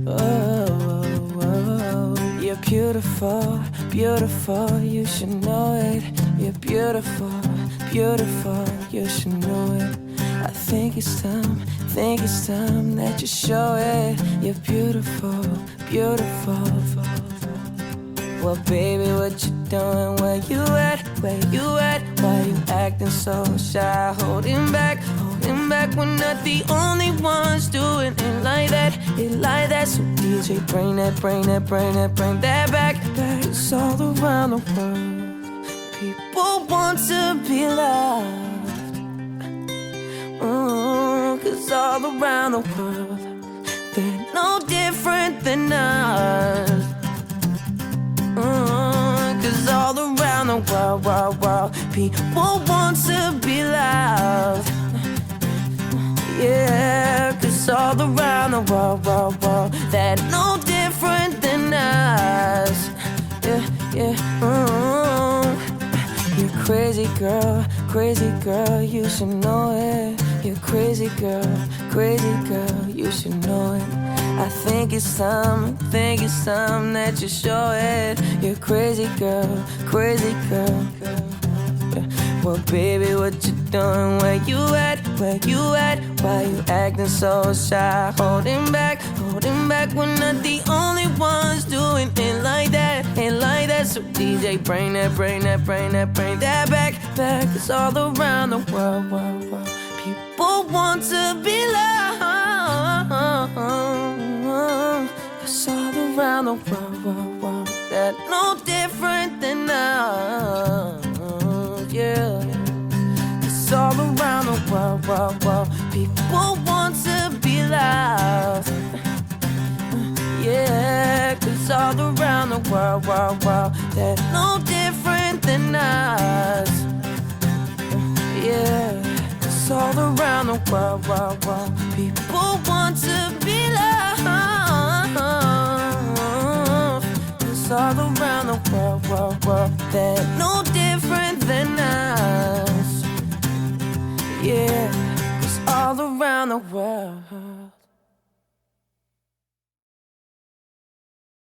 Oh, you're beautiful, beautiful, you should know it. You're beautiful, beautiful, you should know it. I think it's time that you show it. You're beautiful, beautiful. Well, baby, what you doing? Where you at? Where you at? Why you acting so shy? Holding back when not the only ones doing it like that. So DJ, bring that back. It's all around the world. People want to be loved. 'Cause all around the world, they're no different than us. 'Cause all around the world, people want to be loved. Yeah, 'cause all around the world, they're no different than us. Yeah. You're crazy girl, you should know it. You're crazy girl, you should know it. I think it's time that you show it. You're crazy girl. Well, baby, what you doing? Where you at? Why you acting so shy? Holding back when not the only ones doing it like that. So DJ, bring that back. It's all around the world. People want to be loved. It's all around the world. They're no different than us. Yeah. It's all around the world. People want to be loved. Yeah, 'cause all around the world, they're no different than us. Yeah, it's all around the world, people want to be loved. It's all around the world, they're no different than us. Yeah, it's all around the world.